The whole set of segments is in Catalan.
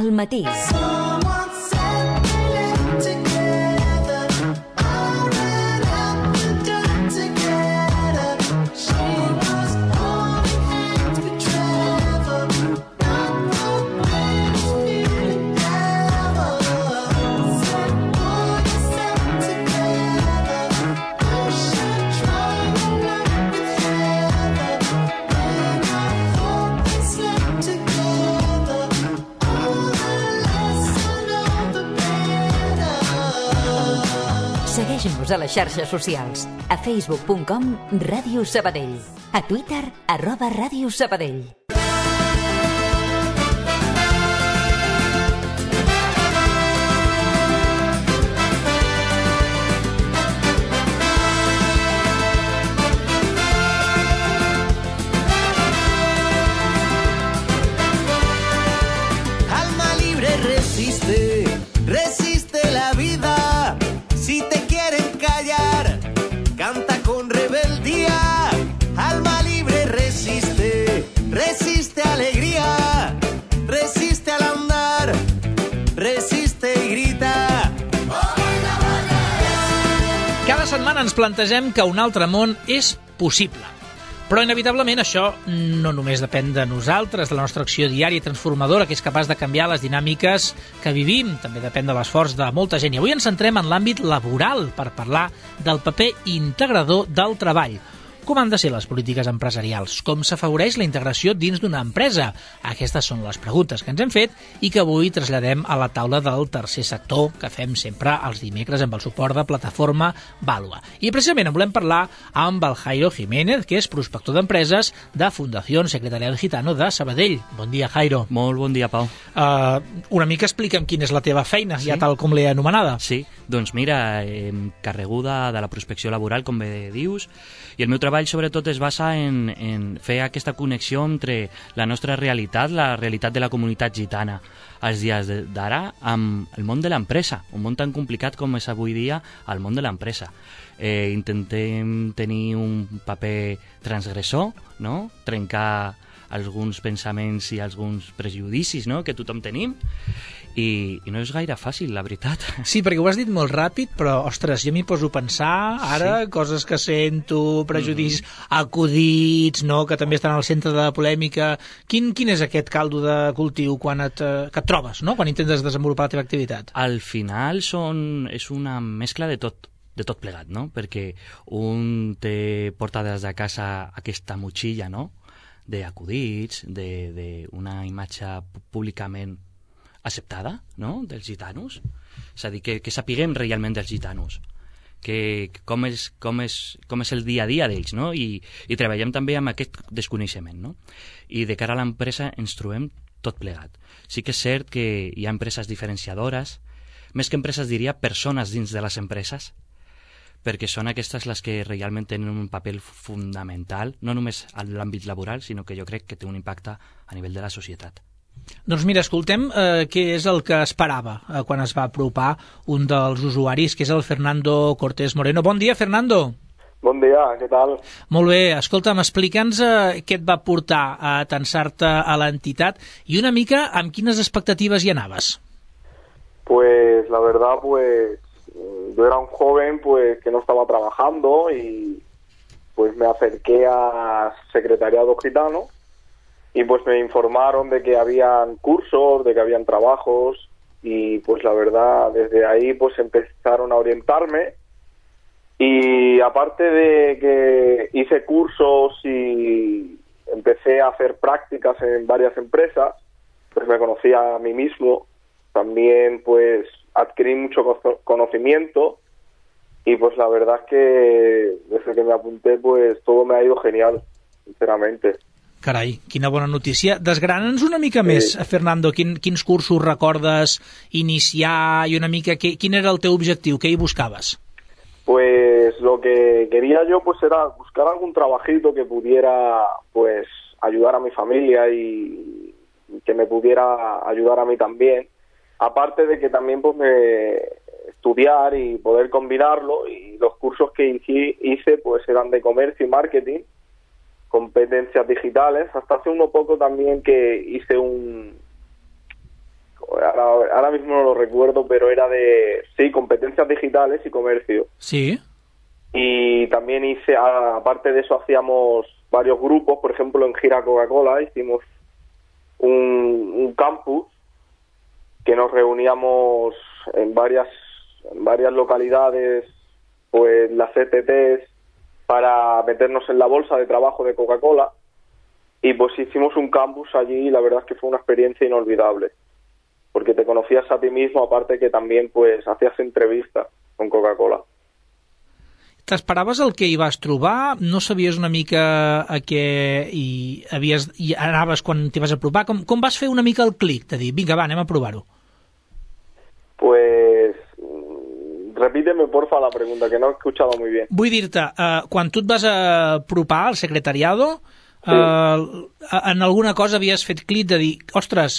al matí. Segueix-nos a les xarxes socials. A facebook.com Ràdio Sabadell. A Twitter @Ràdio Sabadell. Alma libre resiste, resiste la vida. Si te quieren callar, canta con rebeldía. Alma libre resiste, resiste alegría. Resiste al andar, resiste y grita. Cada setmana ens plantegem que un altre món és possible. Però, inevitablement, això no només depèn de nosaltres, de la nostra acció diària i transformadora, que és capaç de canviar les dinàmiques que vivim. També depèn de l'esforç de molta gent. I avui ens centrem en l'àmbit laboral per parlar del paper integrador del treball. Com han de ser les polítiques empresarials? Com s'afavoreix la integració dins d'una empresa? Aquestes són les preguntes que ens hem fet i que avui traslladem a la taula del tercer sector, que fem sempre els dimecres amb el suport de plataforma Vàlua. I precisament en volem parlar amb el Jairo Jiménez, que és prospector d'empreses de Fundació Secretariado Gitano de Sabadell. Bon dia, Jairo. Molt bon dia, Pau. Una mica explica'm quina és la teva feina, ja tal com l'he anomenada. Sí, doncs mira, carreguda de la prospecció laboral, com bé dius, i el meu treball sobretot es basa en fer aquesta connexió entre la nostra realitat, la realitat de la comunitat gitana als dies d'ara, amb el món de l'empresa, un món tan complicat com és avui dia el món de l'empresa. Intentem tenir un paper transgressor, no? Trencar alguns pensaments i alguns prejudicis, no?, que tothom tenim, i no és gaire fàcil, la veritat. Sí, perquè ho has dit molt ràpid, però, ostres, jo m'hi poso a pensar ara, coses que sento, prejudicis, acudits, no?, que també estan al centre de la polèmica. Quin és aquest caldo de cultiu que et trobes, no?, quan intentes desenvolupar la teva activitat? Al final és una mescla de tot plegat, no?, perquè un te porta des de casa aquesta motxilla, no?, d'acudits, d'una imatge públicament acceptada, no?, dels gitanos. És a dir, que sapiguem realment dels gitanos, com és el dia a dia d'ells, no?, i treballem també amb aquest desconeixement, no?, i de cara a l'empresa ens trobem tot plegat. Sí que és cert que hi ha empreses diferenciadores, més que empreses diria persones dins de les empreses, perquè són aquestes les que realment tenen un paper fundamental, no només en l'àmbit laboral, sinó que jo crec que té un impacte a nivell de la societat. Doncs mira, escoltem què és el que esperava quan es va apropar un dels usuaris, que és el Fernando Cortés Moreno. Bon dia, Fernando. Bon dia, què tal? Molt bé, escolta'm, explica'ns què et va portar a atansar-te a l'entitat i una mica amb quines expectatives hi anaves. Pues la verdad, pues yo era un joven pues que no estaba trabajando y pues me acerqué a Secretariado Gitano y pues me informaron de que habían cursos, de que habían trabajos y pues la verdad desde ahí pues empezaron a orientarme y aparte de que hice cursos y empecé a hacer prácticas en varias empresas, pues me conocí a mí mismo, también pues adquirí mucho conocimiento y pues la verdad es que desde que me apunté pues todo me ha ido genial, sinceramente. Carai, quina bona notícia. Desgrana'ns una mica més, Fernando, quins cursos recordes iniciar i una mica quin era el teu objectiu, què hi buscaves? Pues lo que quería yo pues era buscar algún trabajito que pudiera pues ayudar a mi familia y que me pudiera ayudar a mí también. Aparte de que también pues estudiar y poder combinarlo, y los cursos que hice pues eran de comercio y marketing, competencias digitales, hasta hace uno poco también que hice ahora mismo no lo recuerdo, pero era de, sí, competencias digitales y comercio. Sí. Y también aparte de eso, hacíamos varios grupos. Por ejemplo, en Gira Coca-Cola hicimos un campus que nos reuníamos en varias localidades, pues las CTTs, para meternos en la bolsa de trabajo de Coca-Cola. Y pues hicimos un campus allí y la verdad es que fue una experiencia inolvidable, porque te conocías a ti mismo, aparte que también pues hacías entrevistas con Coca-Cola. T'esperaves el que hi vas trobar? No sabies una mica a què hi anaves quan t'hi vas apropar? Com vas fer una mica el clic de dir, vinga, va, anem a provar-ho? Pues repíteme porfa la pregunta, que no he escuchado muy bien. Vull dir-te, quan tu et vas apropar al secretariado, Sí. En alguna cosa havies fet clic de dir, ostres,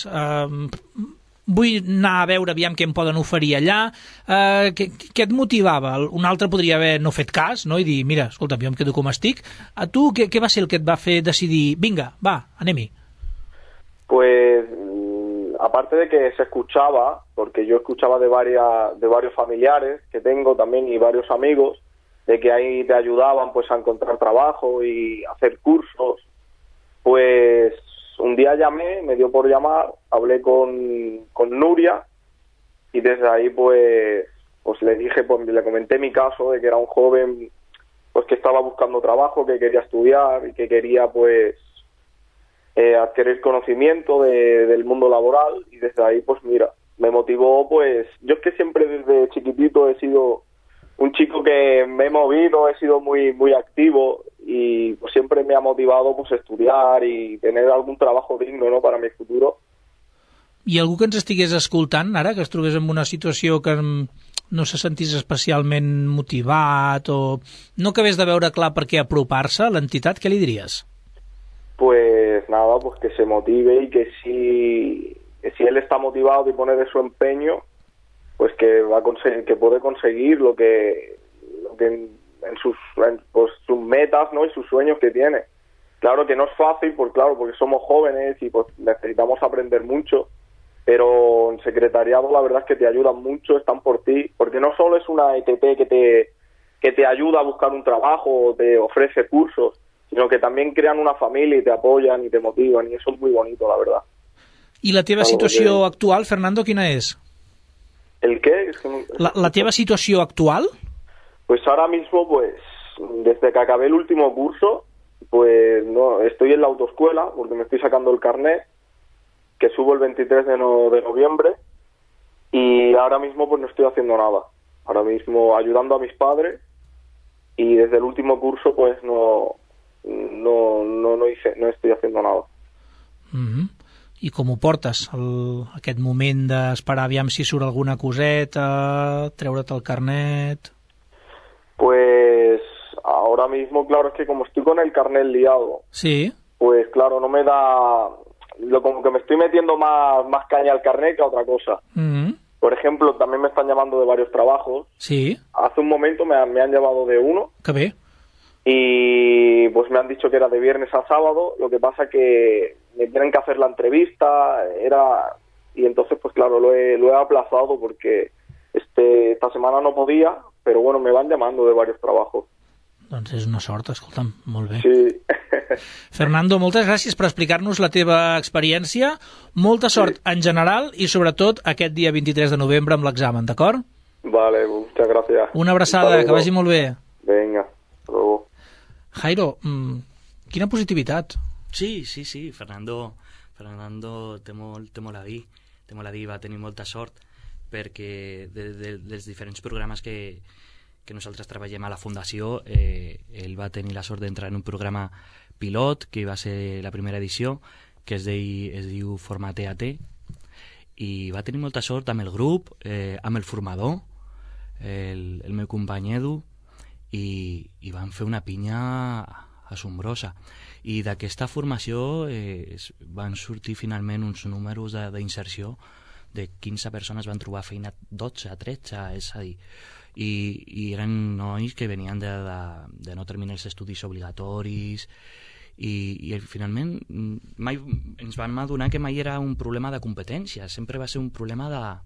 vull anar a veure aviam què em poden oferir allà, què et motivava? Un altre podria haver no fet cas, no? I dir, mira, escolta, jo em quedo com estic. A tu, què va ser el que et va fer decidir, vinga, va, anem-hi? Pues aparte de que se escuchaba, porque yo escuchaba de varios familiares que tengo también y varios amigos, de que ahí te ayudaban pues a encontrar trabajo y hacer cursos, pues un día llamé, me dio por llamar, hablé con Nuria y desde ahí pues le dije, pues le comenté mi caso de que era un joven pues que estaba buscando trabajo, que quería estudiar y que quería pues adquirir conocimiento del mundo laboral, y desde ahí pues mira, me motivó. Pues yo es que siempre desde chiquitito he sido un chico que me he movido, he sido muy muy activo y pues siempre me ha motivado pues estudiar y tener algún trabajo digno, ¿no?, para mi futuro. I algú que ens estigués escoltant ara, que es trobés en una situació que no se sentís especialment motivat o no acabés de veure clar per què apropar-se a l'entitat, què li diries? Pues nada, pues que se motive y que si él está motivado y pone de su empeño, pues que va a conseguir, que puede conseguir lo que en sus metas, ¿no?, y sus sueños que tiene. Claro que no es fácil, porque somos jóvenes y pues necesitamos aprender mucho, pero en secretariado la verdad es que te ayudan mucho, están por ti, porque no solo es una ETT que te ayuda a buscar un trabajo o te ofrece cursos, sino que también crean una familia y te apoyan y te motivan, y eso es muy bonito, la verdad. I la teva situació actual, Fernando, quina és? ¿El qué? Es que La teva situació actual? Pues ahora mismo, pues, desde que acabé el último curso, pues no, estoy en la autoescuela, porque me estoy sacando el carnet, que subo el 23 de noviembre, y ahora mismo pues no estoy haciendo nada. Ahora mismo ayudando a mis padres, y desde el último curso pues no estoy haciendo nada. Mm-hmm. I com ho portes, aquest moment d'esperar aviam si surt alguna coseta, treure't el carnet? Pues ahora mismo, claro, es que como estoy con el carnet liado, Sí. pues claro, no me da... como que me estoy metiendo más caña al carnet que a otra cosa. Mm-hmm. Por ejemplo, también me están llamando de varios trabajos. Sí. Hace un momento me han llamado de uno. Que bé. Y pues me han dicho que era de viernes a sábado. Lo que pasa que me tienen que hacer la entrevista, y entonces pues claro, lo he aplazado porque esta semana no podía, pero bueno, me van llamando de varios trabajos. Doncs és una sort, escolta'm, molt bé. Sí. Fernando, moltes gràcies per explicar-nos la teva experiència, molta sort en general i sobretot aquest dia 23 de novembre amb l'examen, d'acord? Vale, muchas gracias. Una abraçada, que vagi molt bé. Venga, hasta luego. Jairo, quina positivitat. Sí, Fernando té molt a dir, va tenir molta sort, perquè dels diferents programes que nosaltres treballem a la Fundació, ell va tenir la sort d'entrar en un programa pilot, que va ser la primera edició, que es diu Format EAT, i va tenir molta sort amb el grup, amb el formador, el meu company Edu, i van fer una pinya assombrosa. I d'aquesta formació van sortir finalment uns números d'inserció de 15 persones, van trobar feina 12, 13, és a dir, i eren nois que venien de no terminar els estudis obligatoris i finalment mai ens vam adonar que mai era un problema de competència, sempre va ser un problema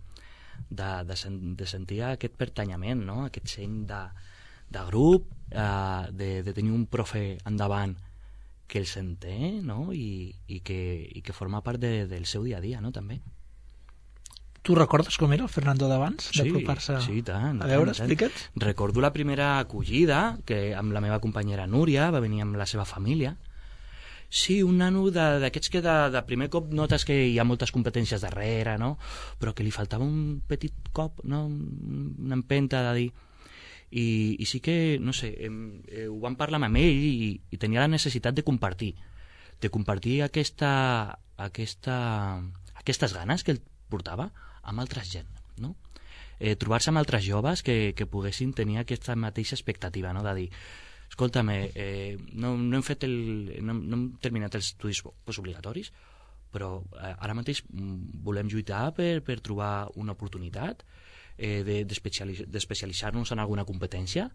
de sentir aquest pertanyament, no? Aquest seny de grup, de tenir un profe endavant que el senteix, no? I que forma part del seu dia a dia, no? També. Tu recordes com era el Fernando d'abans? Sí, d'apropar-se tant. A veure, explica'ns. Recordo la primera acollida, que amb la meva companyera Núria, va venir amb la seva família. Sí, un nano d'aquests que de primer cop notes que hi ha moltes competències darrere, no? Però que li faltava un petit cop, no? Una empenta de dir... I sí que, no sé, ho vam parlar amb ell i tenia la necessitat de compartir aquestes ganes que ell portava amb altra gent, no? Trobar-se amb altres joves que poguessin tenir aquesta mateixa expectativa, no? De dir, escolta'm, no hem terminat els estudis postobligatoris, però ara mateix volem lluitar per trobar una oportunitat d'especialitzar-nos en alguna competència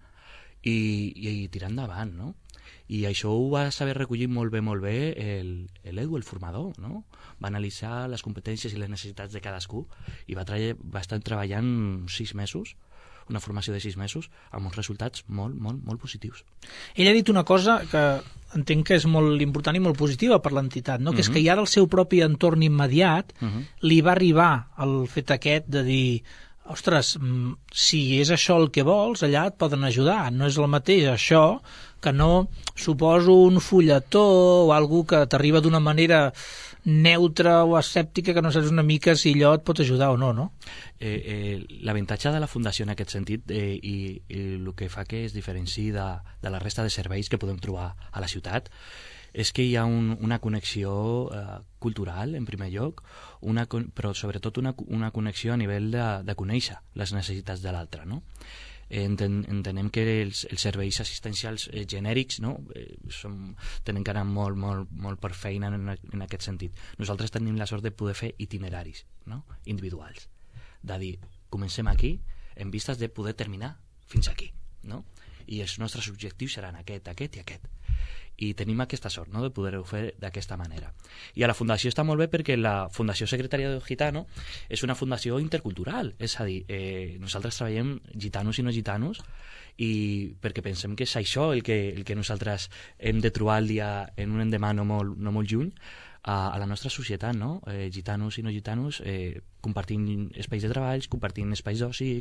i tirar endavant, no? I això ho va saber recollir molt bé l'Edu, el formador, no? Va analitzar les competències i les necessitats de cadascú i va estar treballant 6 mesos, una formació de 6 mesos, amb uns resultats molt, molt, molt positius. Ell ha dit una cosa que entenc que és molt important i molt positiva per l'entitat, no? Que és que ja del seu propi entorn immediat li va arribar el fet aquest de dir... Ostres, si és això el que vols, allà et poden ajudar. No és el mateix això que no suposo un fulletó o algú que t'arriba d'una manera neutra o escèptica que no saps una mica si allò et pot ajudar o no, no? L'avantatge de la Fundació en aquest sentit i el que fa que es diferenciï de la resta de serveis que podem trobar a la ciutat és que hi ha una connexió cultural, en primer lloc, però sobretot una connexió a nivell de conèixer les necessitats de l'altre, no? Entenem que els serveis assistencials genèrics, no? Tenen que anar molt, molt, molt per feina en aquest sentit. Nosaltres tenim la sort de poder fer itineraris, no? Individuals, de dir, comencem aquí en vistes de poder terminar fins aquí, no? I els nostres objectius seran aquest i aquest. I tenim aquesta sort, no?, de poder-ho fer d'aquesta manera. I a la Fundació està molt bé perquè la Fundació Secretariado Gitano és una fundació intercultural, és a dir, nosaltres treballem gitanos i no gitanos i perquè pensem que és això el que nosaltres hem de trobar el dia en un endemà no molt lluny a la nostra societat, no? Gitanos i no gitanos compartint espais de treballs, compartint espais d'oci,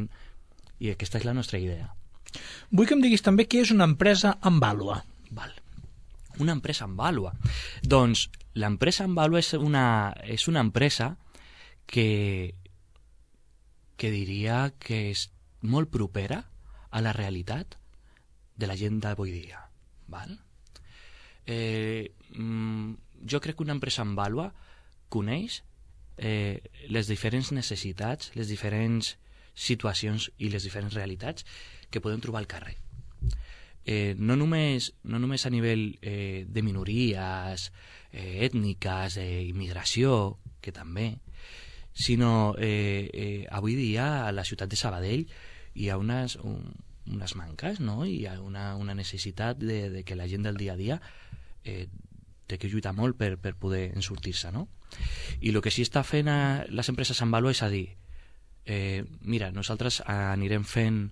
i aquesta és la nostra idea. Vull que em diguis també què és una empresa amb vàlua. Val. Una empresa amb vàlua. Doncs l'empresa amb vàlua és una empresa que diria que és molt propera a la realitat de la gent d'avui dia. Val? Jo crec que una empresa amb vàlua coneix les diferents necessitats, les diferents situacions i les diferents realitats que podem trobar al carrer. No només a nivell de minories ètniques, d'immigració, que també, sinó avui dia a la ciutat de Sabadell hi ha unes manques, no? Hi ha una necessitat de que la gent del dia a dia té que lluitar molt per poder sortir-se, no? I el que sí està fent les empreses amb vàlua és a dir, mira, nosaltres anirem fent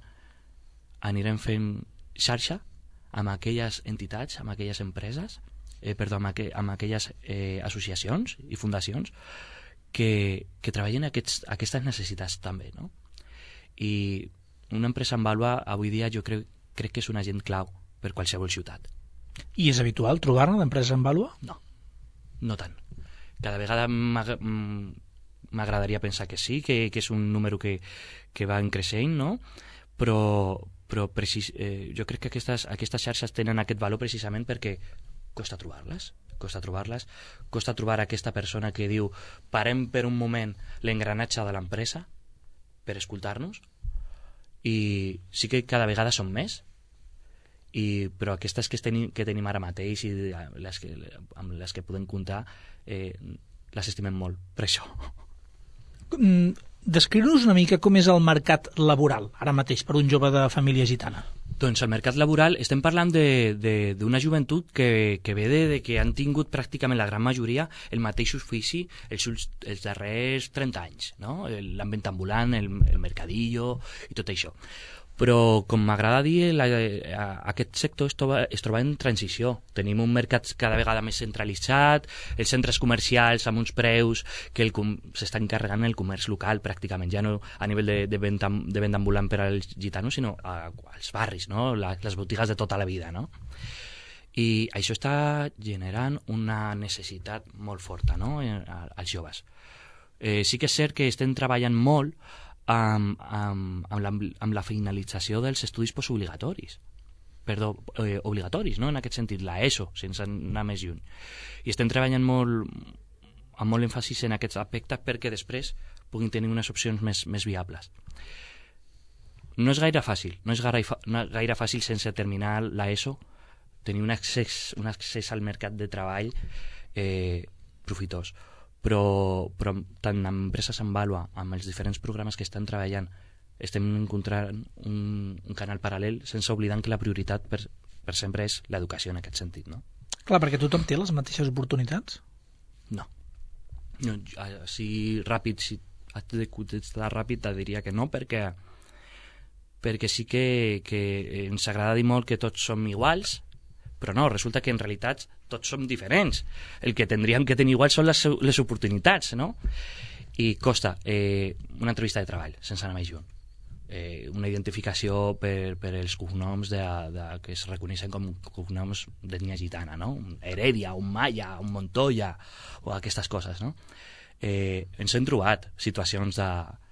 xarxa amb aquelles entitats, amb aquelles empreses, amb aquelles associacions i fundacions que treballen aquestes necessitats també, no? I una empresa amb vàlua avui dia jo crec que és un agent clau per qualsevol ciutat. I és habitual trobar-ne d'empreses amb vàlua? No tant. Cada vegada m'agradaria pensar que sí, que és un número que va creixent, no? Però jo crec que aquestes xarxes tenen aquest valor precisament perquè costa trobar-les, costa trobar aquesta persona que diu parem per un moment l'engranatge de l'empresa per escoltar-nos, i sí que cada vegada són més, però aquestes que tenim ara mateix i amb les que podem comptar les estimem molt per això. Descriure-nos una mica com és el mercat laboral ara mateix per un jove de família gitana. Doncs el mercat laboral estem parlant d'una joventut que ve de que han tingut pràcticament la gran majoria el mateix ofici els darrers 30 anys, no? L'ambient ambulant, el mercadillo i tot això. Però, com m'agrada dir, aquest sector es troba en transició. Tenim un mercat cada vegada més centralitzat, els centres comercials amb uns preus que s'estan encarregant el comerç local, pràcticament, ja no a nivell de venda ambulant per als gitanos, sinó als barris, no? Les botigues de tota la vida, no? I això està generant una necessitat molt forta, no? als joves. Sí que és cert que estem treballant molt amb la finalització dels estudis postobligatoris. Obligatoris, no? En aquest sentit, la ESO, sense anar més lluny. I estem treballant amb molt èmfasis en aquests aspectes perquè després puguin tenir unes opcions més viables. No és gaire fàcil sense terminar la ESO tenir un accés al mercat de treball profitós. Però tant en empreses en Vàlua, amb els diferents programes que estan treballant, estem encontrant un canal paral·lel, sense oblidant que la prioritat per sempre és l'educació en aquest sentit, no? Clar, perquè tothom té les mateixes oportunitats? No, si has de contestar ràpid te diria que no, perquè sí que ens agrada dir molt que tots som iguals, però no, resulta que en realitat tots som diferents. El que tindríem que tenir igual són les oportunitats, no? I costa una entrevista de treball, sense anar més lluny. Una identificació per els cognoms que es reconeixen com cognoms d'ètnia gitana, no? Un Heredia, un Maya, un Montoya, o aquestes coses, no? Ens hem trobat situacions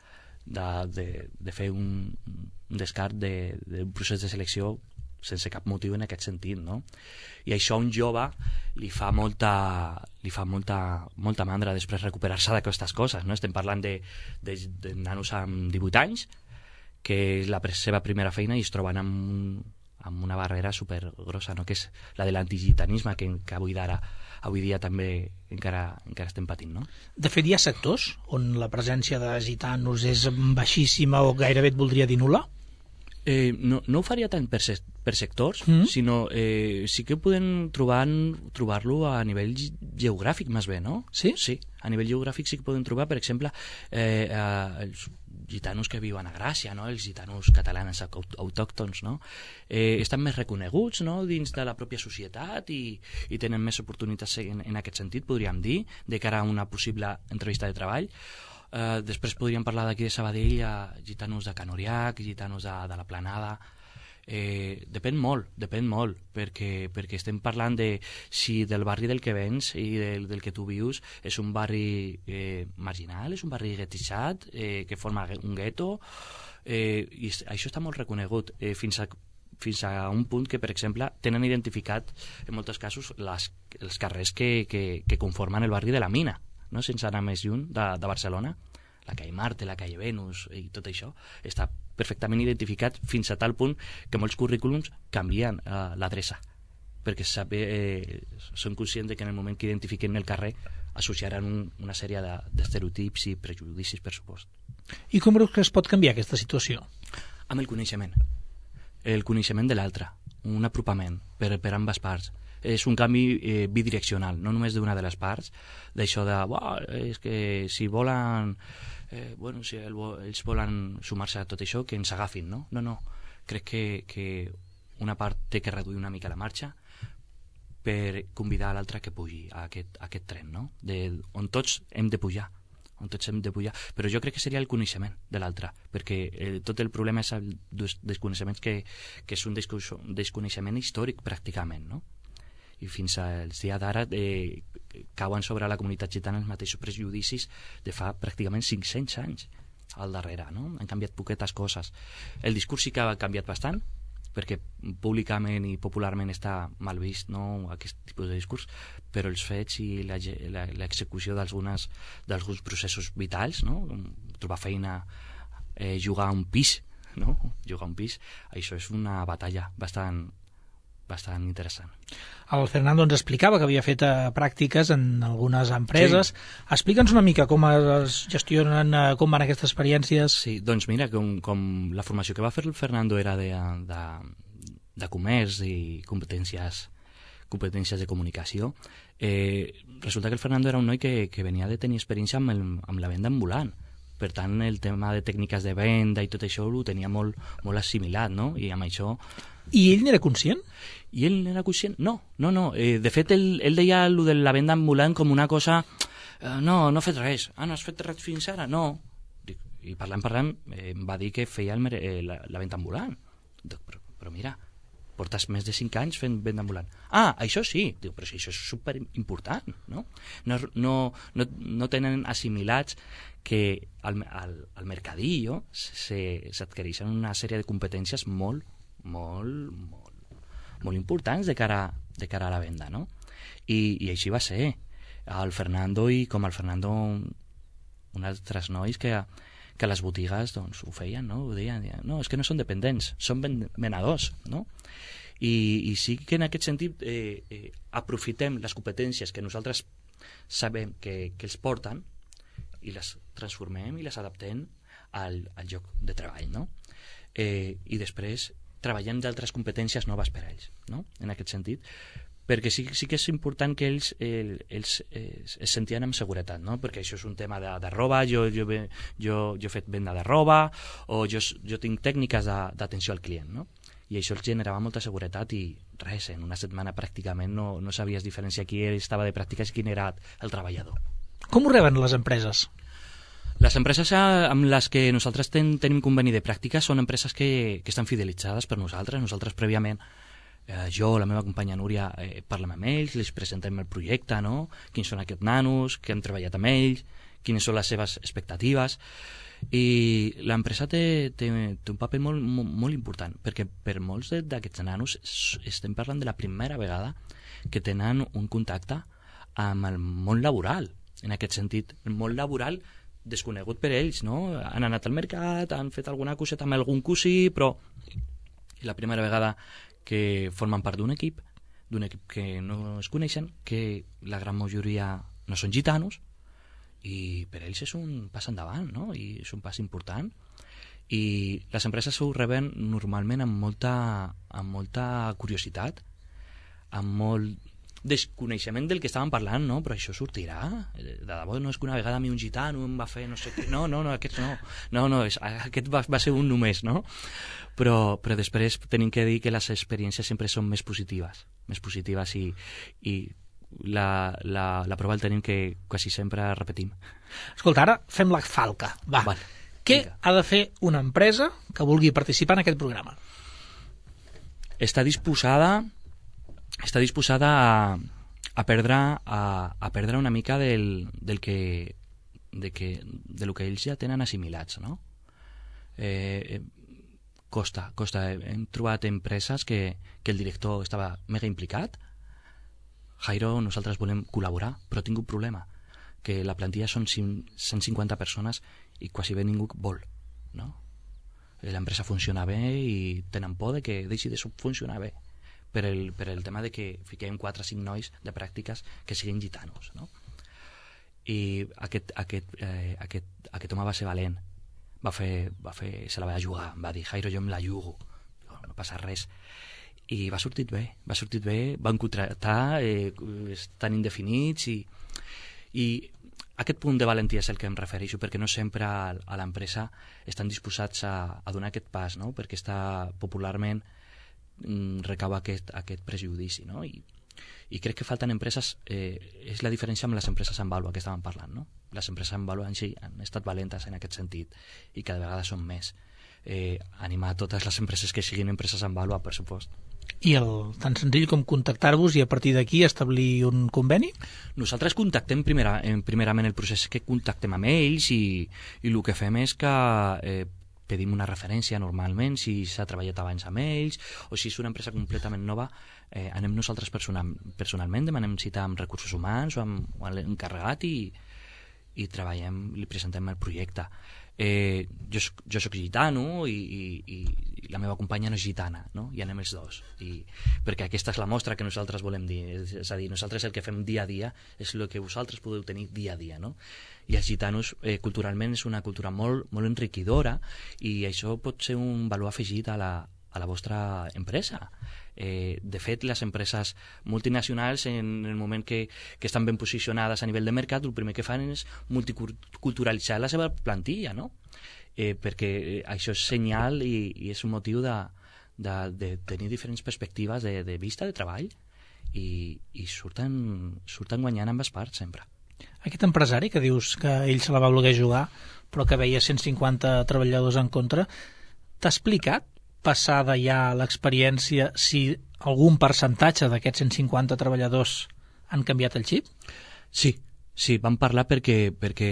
de fer un descart d'un procés de selecció sense cap motiu en aquest sentit, no? I això a un jove li fa molta mandra després recuperar-se d'aquestes coses, no? Estem parlant de nanos amb 18 anys que és la seva primera feina i es troben amb una barrera supergrossa, no? Que és la de l'antigitanisme que avui dia també encara estem patint, no? De fet, hi ha sectors on la presència de gitanos és baixíssima o gairebé et voldria dir nul·la? No ho faria tant per sectors, sinó sí que podem trobar-lo a nivell geogràfic, més bé, no? Sí? Sí, a nivell geogràfic sí que podem trobar, per exemple, els gitanos que viuen a Gràcia, no? Els gitanos catalans autòctons, no? Estan més reconeguts, no? Dins de la pròpia societat i tenen més oportunitats en aquest sentit, podríem dir, de cara a una possible entrevista de treball. Després podríem parlar d'aquí de Sabadell, gitanos de Can Oriac, gitanos de la Planada. Depèn molt, perquè estem parlant de si del barri del que vens i del que tu vius és un barri marginal, és un barri guetitzat, que forma un gueto, i això està molt reconegut fins a un punt que, per exemple, tenen identificat en molts casos els carrers que conformen el barri de la Mina, no? Sense anar més lluny de Barcelona, la calle Marte, la calle Venus i tot això està perfectament identificat fins a tal punt que molts currículums canvien l'adreça perquè són conscients que en el moment que identifiquen el carrer associaran una sèrie d'estereotips i prejudicis, per supost. I com creus que es pot canviar aquesta situació? Amb el coneixement de l'altre, un apropament per ambes parts. És un canvi bidireccional, no només d'una de les parts, d'això de, és que si volen, si ells volen sumar-se a tot això, que ens agafin, no? No, crec que una part té que reduir una mica la marxa per convidar a l'altra que pugi a aquest tren, no? On tots hem de pujar, però jo crec que seria el coneixement de l'altre, perquè tot el problema és el desconeixement que és un desconeixement històric pràcticament, no? I fins als dies d'ara cauen sobre la comunitat gitana els mateixos prejudicis de fa pràcticament 500 anys al darrere, no? Han canviat poquetes coses. El discurs sí que ha canviat bastant, perquè públicament i popularment està mal vist, no?, aquest tipus de discurs, però els fets i l'execució d'alguns processos vitals, no?, trobar feina, jugar a un pis, no?, això és una batalla bastant interessant. El Fernando ens explicava que havia fet pràctiques en algunes empreses. Sí. Explica'ns una mica com es gestionen, com van aquestes experiències. Sí, doncs mira, com la formació que va fer el Fernando era de comerç i competències de comunicació, resulta que el Fernando era un noi que venia de tenir experiència amb la venda ambulant. Per tant, el tema de tècniques de venda i tot això ho tenia molt assimilat, no? I amb això... I ell n'era conscient? I ell n'era conscient? No. De fet, ell deia allò de la venda ambulant com una cosa... No he fet res. No has fet res fins ara? No. I parlant, em va dir que feia la venda ambulant. Però mira, portes més de 5 anys fent venda ambulant. Això sí. Diu, però si això és superimportant, no? No tenen assimilats que al mercadillo s'adquireixen una sèrie de competències molt importants de cara a la venda, no? I així va ser. El Fernando i com el Fernando uns altres nois que a les botigues doncs, ho feien, no? Ho deien, no, és que no són dependents, són venedors, no? I sí que en aquest sentit aprofitem les competències que nosaltres sabem que els porten i les transformem i les adaptem al lloc de treball, no? I després treballem d'altres competències noves per a ells, no? En aquest sentit, perquè sí que és important que ells es sentien amb seguretat, no? Perquè això és un tema de roba, jo he fet venda de roba, o jo tinc tècniques d'atenció al client, no? I això els generava molta seguretat i res, en una setmana pràcticament no sabies diferenciar qui estava de pràctiques i quin era el treballador. Com ho reben les empreses? Les empreses amb les que nosaltres tenim conveni de pràctica són empreses que estan fidelitzades per nosaltres. Nosaltres prèviament, jo, la meva companya Núria, parlem amb ells, els presentem el projecte, no? Quins són aquests nanos, que hem treballat amb ells, quines són les seves expectatives. I l'empresa té un paper molt important, perquè per molts d'aquests nanos estem parlant de la primera vegada que tenen un contacte amb el món laboral. En aquest sentit, el món laboral desconegut per ells, no? Han anat al mercat, han fet alguna coseta amb algun cosí, però la primera vegada que formen part d'un equip que no es coneixen, que la gran majoria no són gitanos, i per ells és un pas endavant, no? I és un pas important, i les empreses ho reben normalment amb molta curiositat, amb molt desconeixement del que estàvem parlant, no? Però això sortirà, de debò, no és que una vegada a mi un gitano em va fer no sé què, no, aquests no, aquest va ser un només, no? Però després tenim que dir que les experiències sempre són més positives i la prova el tenim que quasi sempre repetim. Escolta, ara fem la falca. Va. Què ha de fer una empresa que vulgui participar en aquest programa? Està disposada a perdre una mica del que ells ja tenen assimilats, no? Costa. Hem trobat empreses que el director estava mega implicat. Jairo, nosaltres volem col·laborar, però tinc un problema, que la plantilla són 150 persones i quasi bé ningú vol, no? L'empresa funciona bé i tenen por de que deixi de funcionar bé per el tema de que fiquem 4 o 5 nois de pràctiques que siguin gitanos, no? I aquest home va ser valent, se la va jugar, va dir, Jairo, jo em la jugo, no passa res. I va sortir bé, van contractar, estan indefinits i aquest punt de valentia és el que em refereixo, perquè no sempre a l'empresa estan disposats a donar aquest pas, no? Perquè popularment recau aquest prejudici, no? I crec que falten empreses, és la diferència amb les empreses en vàlua que estàvem parlant, no? Les empreses en vàlua han estat valentes en aquest sentit i cada vegada són més. Animar totes les empreses que siguin empreses en vàlua, per supost. I tan senzill com contactar-vos i a partir d'aquí establir un conveni? Nosaltres contactem primerament el procés que contactem amb ells i el que fem és que pedim una referència normalment si s'ha treballat abans amb ells o si és una empresa completament nova, anem nosaltres personalment, demanem cita amb recursos humans o amb l'encarregat i treballem, li presentem el projecte. Jo soc gitano i la meva companya no és gitana, no? I anem els dos, perquè aquesta és la mostra que nosaltres volem dir, és a dir, nosaltres el que fem dia a dia és el que vosaltres podeu tenir dia a dia, no? I els gitanos culturalment és una cultura molt enriquidora i això pot ser un valor afegit a a la vostra empresa. De fet, les empreses multinacionals, en el moment que estan ben posicionades a nivell de mercat, el primer que fan és multiculturalitzar la seva plantilla, no? Perquè això és senyal i és un motiu de tenir diferents perspectives de vista de treball i surten guanyant ambes parts sempre. Aquest empresari que dius que ell se la va voler jugar però que veia 150 treballadors en contra, t'ha explicat, passada ja l'experiència, si algun percentatge d'aquests 150 treballadors han canviat el xip? Sí, vam parlar perquè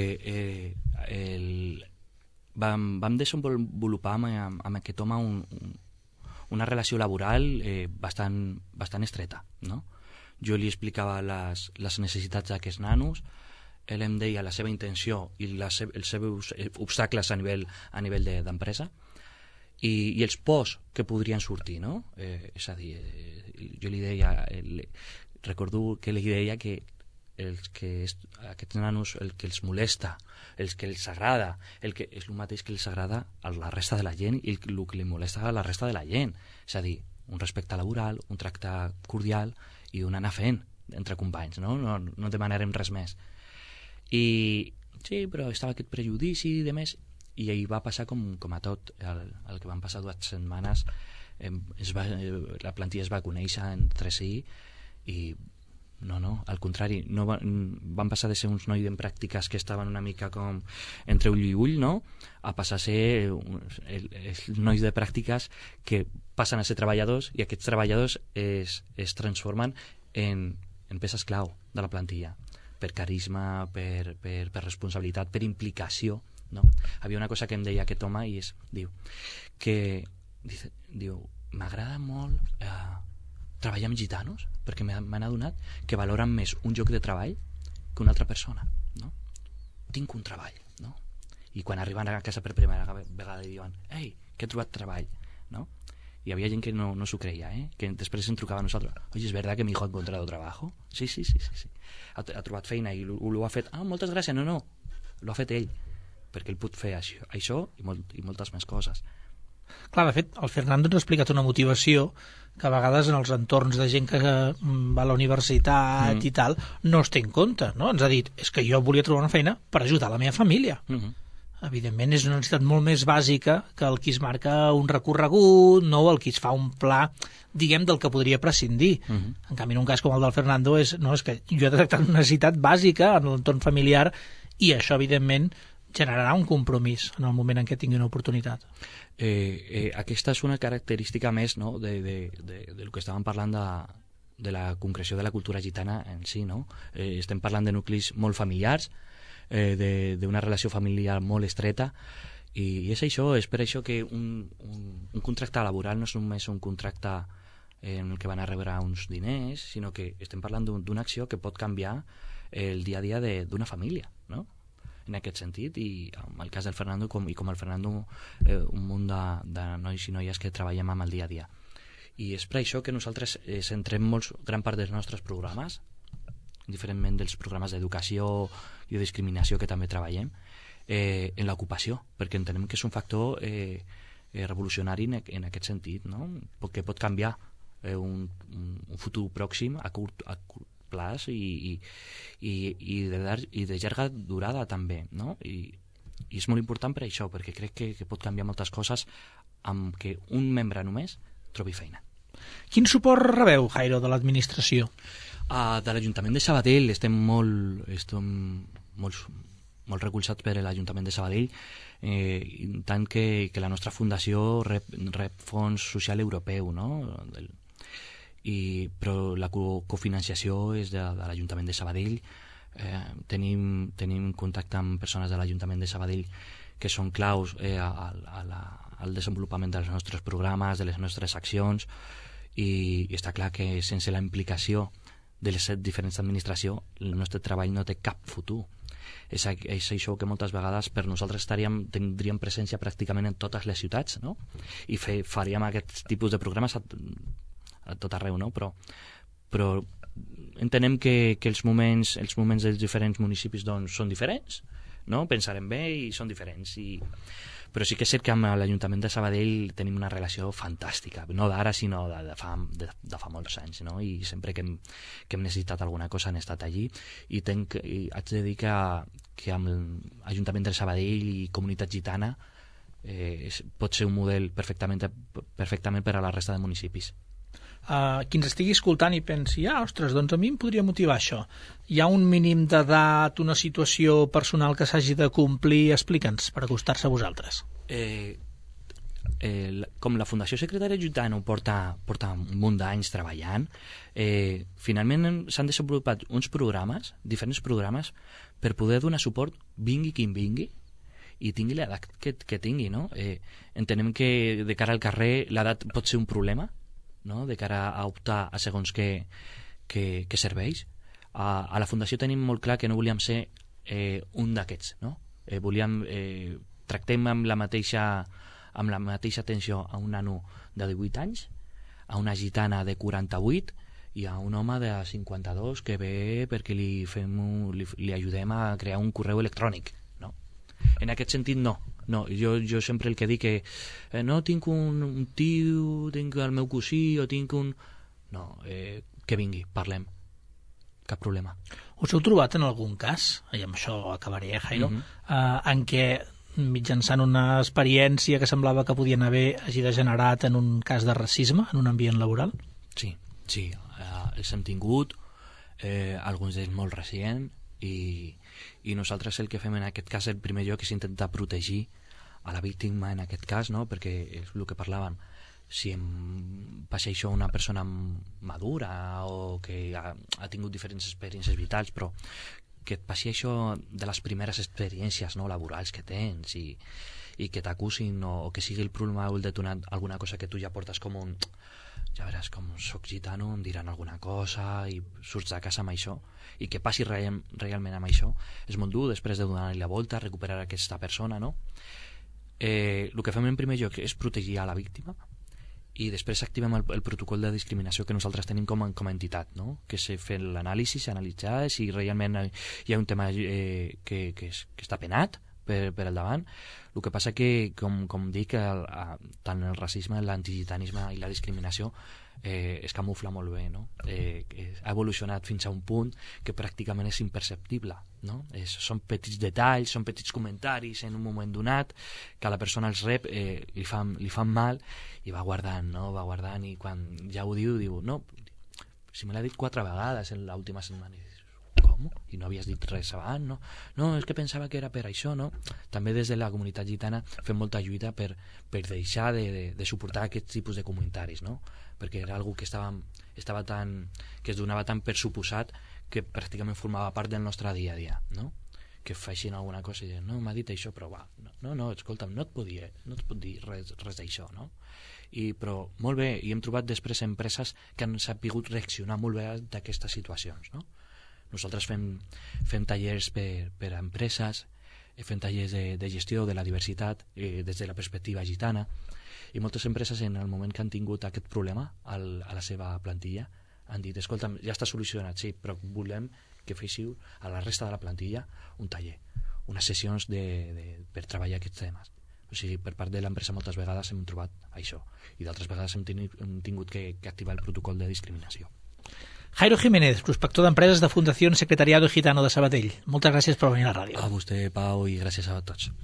vam desenvolupar amb aquest home una relació laboral bastant estreta, no? Jo li explicava les necessitats d'aquests nanos, ell em deia la seva intenció i els seus obstacles a nivell d'empresa i els pors que podrien sortir, no? És a dir, jo li deia, recordo que li deia que aquests nanos, el que els molesta, el que els agrada, és el mateix que els agrada a la resta de la gent i el que li molesta a la resta de la gent. És a dir, un respecte laboral, un tracte cordial i un anar fent entre companys, no? No demanarem res més. I sí, però estava aquest prejudici i de més, i ahir va passar com a tot el que van passar 2 setmanes. La plantilla es va conèixer entre si i no, al contrari, van passar de ser uns nois en pràctiques que estaven una mica com entre ull i ull, no?, a passar a ser els nois de pràctiques que passen a ser treballadors i aquests treballadors es transformen en peces clau de la plantilla, per carisma, per responsabilitat, per implicació, no? Havia una cosa que em deia aquest home i diu, m'agrada molt treballar amb gitanos perquè m'han adonat que valoren més un lloc de treball que una altra persona, no? Tinc un treball, no? I quan arriben a casa per primera vegada diuen, ei, que he trobat treball, no? Y había gente que no s'ho creia, que després ens trucava a nosaltres, oye, ¿es verdad que mi hijo ha encontrado trabajo? Sí. Ha trobat feina i ho ha fet. Moltes gràcies. No, l'ho ha fet ell, perquè ell pot fer això i moltes més coses. Clar, de fet, el Fernando ens ha explicat una motivació que a vegades en els entorns de gent que va a la universitat i tal, no es té en compte, no? Ens ha dit, és que jo volia trobar una feina per ajudar la meva família. Evidentment és una necessitat molt més bàsica que el qui es marca un recorregut, no, el qui es fa un pla, diguem, del que podria prescindir. En canvi, en un cas com el del Fernando és que jo he detectat una necessitat bàsica en l'entorn familiar i això, evidentment, generarà un compromís en el moment en què tingui una oportunitat. Aquesta és una característica més, no?, del que estàvem parlant de la concreció de la cultura gitana en si, no? Estem parlant de nuclis molt familiars, d'una relació familiar molt estreta i és això, és per això que un contracte laboral no és només un contracte en el que van a rebre uns diners, sinó que estem parlant d'una acció que pot canviar el dia a dia d'una família, no? En aquest sentit, i en el cas del Fernando com el Fernando, un munt de nois i noies que treballem amb el dia a dia. I és per això que nosaltres centrem gran part dels nostres programes, diferentment dels programes d'educació i de discriminació que també treballem, en l'ocupació, perquè entenem que és un factor revolucionari en aquest sentit, no? Que pot canviar un futur pròxim a curt plaç i de llarga durada també, no? I és molt important per això, perquè crec que pot canviar moltes coses amb que un membre només trobi feina. Quin suport rebeu, Jairo, de l'administració? De l'Ajuntament de Sabadell estem molt recolzats per l'Ajuntament de Sabadell, tant que la nostra fundació rep fons social europeu, no? Però la cofinanciació és de l'Ajuntament de Sabadell. Tenim contacte amb persones de l'Ajuntament de Sabadell que són claus al desenvolupament dels nostres programes, de les nostres accions, i està clar que sense la implicació de les 7 diferents administracions el nostre treball no té cap futur. És això que moltes vegades per nosaltres tindríem presència pràcticament en totes les ciutats, no? I faríem aquests tipus de programes a tot arreu, no? Però entenem que els moments dels diferents municipis doncs, són diferents, no? Pensarem bé i són diferents. Però sí que és cert que amb l'Ajuntament de Sabadell tenim una relació fantàstica, no d'ara sinó de fa molts anys, no? I sempre que hem necessitat alguna cosa han estat allí i haig de dir que amb l'Ajuntament de Sabadell i Comunitat Gitana pot ser un model perfectament per a la resta de municipis. Qui ens estigui escoltant i pensi, ostres, doncs a mi em podria motivar això. Hi ha un mínim d'edat, una situació personal que s'hagi de complir? Explica'ns, per acostar-se a vosaltres. Com la Fundació Secretària Gitana porta un munt d'anys treballant, finalment s'han desenvolupat uns programes, diferents programes, per poder donar suport, vingui qui vingui, i tingui l'edat que tingui, no? Entenem que de cara al carrer l'edat pot ser un problema, no? De cara a optar a segons què serveis. A la Fundació tenim molt clar que no volíem ser un d'aquests, no? Tractem amb la mateixa atenció a un nano de 18 anys, a una gitana de 48 i a un home de 52 que ve perquè li ajudem a crear un correu electrònic, no? En aquest sentit, no. Jo sempre el que dic que no tinc un tio, tinc el meu cosí o tinc un... No, que vingui, parlem. Cap problema. Us heu trobat en algun cas, i amb això acabaré, Jairo, en què mitjançant una experiència que semblava que podien haver hagi degenerat en un cas de racisme en un ambient laboral? Sí, els hem tingut, alguns d'ells molt recent, i nosaltres el que fem en aquest cas, el primer lloc, és intentar protegir a la víctima en aquest cas, no? Perquè és el que parlàvem, si em passa això una persona madura o que ha tingut diferents experiències vitals, però que et passi això de les primeres experiències, no, laborals que tens i que t'acusin o que sigui el problema de donar alguna cosa que tu ja portes com un... Ja veràs, com soc gitano, em diran alguna cosa i surts de casa amb això, i que passi realment amb això és molt dur després de donar-li la volta, recuperar aquesta persona, no? El que fem en primer lloc és protegir a la víctima i després activem el protocol de discriminació que nosaltres tenim com a entitat, no? Que és fer l'anàlisi, analitzar si realment hi ha un tema que està penat per al davant. El que passa que, com dic, tant el racisme, l'antigitanisme i la discriminació es camufla molt bé, no? Ha evolucionat fins a un punt que pràcticament és imperceptible, no? Són petits detalls, són petits comentaris en un moment donat que a la persona els rep, li fan mal i va guardant, no? Va guardant, i quan ja ho diu, no, si me l'ha dit 4 vegades en l'última setmana. Com? I no havies dit res abans, no? No, és que pensava que era per això, no? També des de la comunitat gitana fem molta lluita per deixar de suportar aquest tipus de comentaris, no? Perquè era algo que estava tan... que es donava tan per suposat que pràcticament formava part del nostre dia a dia, no? Que facin alguna cosa i diuen, no, m'ha dit això, però va, no, escolta'm, no et pot dir res d'això, no? Però molt bé, i hem trobat després empreses que han sabut reaccionar molt bé d'aquestes situacions, no? Nosaltres fem tallers per a empreses, fem tallers de gestió de la diversitat des de la perspectiva gitana, i moltes empreses en el moment que han tingut aquest problema a la seva plantilla han dit, escolta'm, ja està solucionat, sí, però volem que féssiu a la resta de la plantilla un taller, unes sessions per treballar aquests temes. O sigui, per part de l'empresa moltes vegades hem trobat això, i d'altres vegades hem tingut que activar el protocol de discriminació. Jairo Jiménez, prospector d'empreses de Fundació Secretariado Gitano de Sabadell. Moltes gràcies per venir a la ràdio. A vostè, Pau, i gràcies a tots.